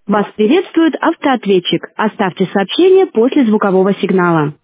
Вас приветствует автоответчик. Оставьте сообщение после звукового сигнала.